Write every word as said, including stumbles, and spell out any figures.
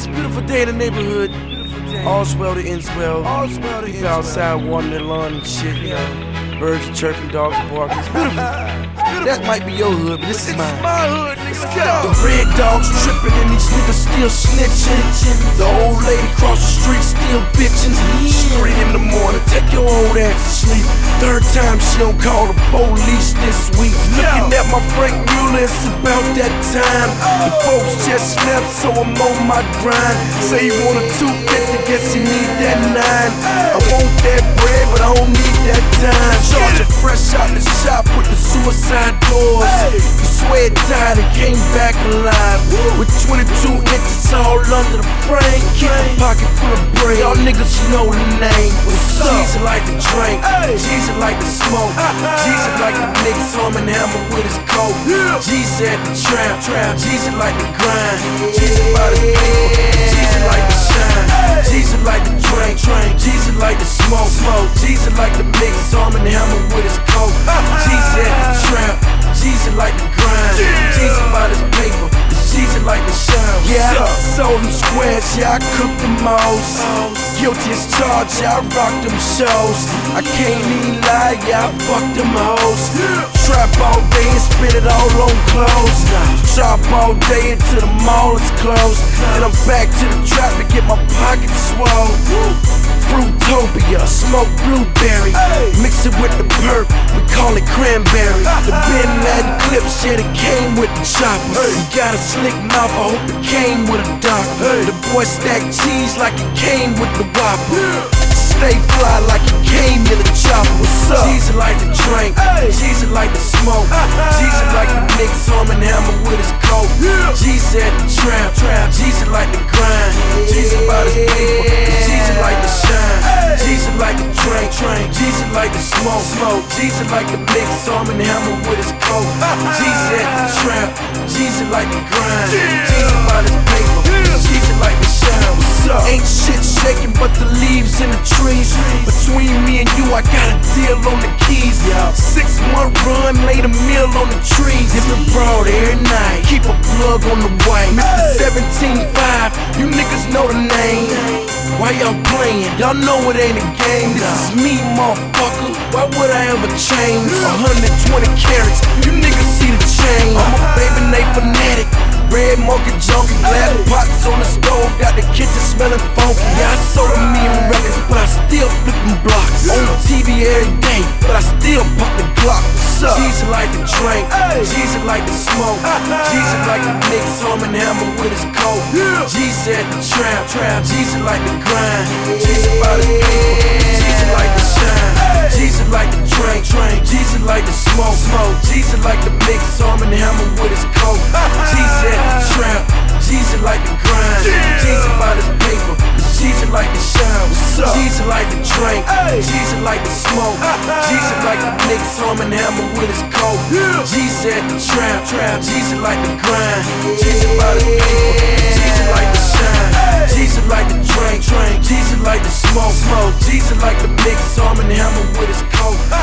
It's a beautiful day in the neighborhood. All's well that ends well. All's well that ends well. Outside watering their lawn and shit, you know. Birds chirping, dogs barking. It's beautiful. It's beautiful. That might be your hood, but this is mine. My hood, nigga. The red dogs tripping and these niggas still snitching. The old lady cross the street still bitching. It's three in the morning, take your old ass to sleep. Third time she don't call the police this week. Looking at my Frank Mueller, it's about that time. The folks just left, so I'm on my grind. Say he want a two fifty, guess he need that nine. I want that bread, but I don't need that time. Charge a fresh out the shop with the suicide doors. You swear it died and came back alive. With twenty-two inches all under the frame. Keep a pocket full of bread. Y'all niggas know the name. What's up? Jesus like to drink, Jesus like to smoke, Jesus like to mix Arm and Hammer with his coat. Jesus at the trap, trap. Jesus like to grind, Jesus by the paper, Jesus like to shine, Jesus like to drink, drink. Jesus like to smoke, smoke. Jesus like to mix Arm and Hammer with his coat. Jesus at the trap, Jesus like to grind, Jesus by this paper, Jesus like to shine. Yeah, I sold them squares, yeah, I cooked them most. Guilty as charged, yeah, I rocked them shows. I can't even lie, yeah, I fucked them hoes. Trap all day and spend it all on clothes. Shop all day until the mall is closed. And I'm back to the trap to get my pockets swole. Fruitopia, smoke blueberry, mix it with the perp, we call it cranberry. The Bin Laden clips, yeah, it came with the choppers. You got a slick mouth, I hope it came with a doctor. The boy stacked cheese like it came with the Whopper. Stay fly like it came in a chopper. What's up? Jesus like to drink, Jesus like to smoke, Jesus like to mix Arm and Hammer with his coat. Jesus at the trap, trap. Jesus like to grind, Jesus by his paper, Jesus like to shine, Jesus like to drink, drink. Jesus like to smoke, smoke. Jesus like to mix Arm and Hammer with his coat. Jesus at the trap, Jesus like to grind, Jesus by his paper, Jesus like to shine. What's up? Ain't shit shaking but the leaves in the trees. Between me and you, I got a deal on the keys. Six month run, laid a meal on the trees. Different broad every night, keep a plug on the white. Mister seventeen five, you niggas know the name. Why y'all playing? Y'all know it ain't a game. This is me, motherfucker. Why would I ever change? one hundred twenty carats, you niggas see the chain. I'm a baby Nate fanatic, red mocha junkie, glass pots on the stove, got the kitchen smelling funky. Yeah, I sold a million records, but I still flip them blocks. On T V every day, but I still pop the Glock. What's up? Jesus like to drink, Jesus like to smoke, Jesus like to mix Arm and Hammer with his coat. Jesus at the trap, trap. Jesus like to grind, Jesus by the paper, Jesus like to shine, Jesus like to drink, drink. Jesus like to smoke, smoke. Jesus like to mix Arm and Hammer with his coat. Jesus at the trap, Jesus like to grind, Jesus by this paper, Jesus like to shine. What's up? Jesus like to drink, Jesus like to smoke, Jesus like to mix Arm and Hammer with his coat. Jesus at the trap, trap. Jesus like to grind, Jesus by this paper, Jesus like to shine, Jesus like to drink, drink. Jesus like to smoke, smoke. Jesus like to mix Arm and Hammer with his coat.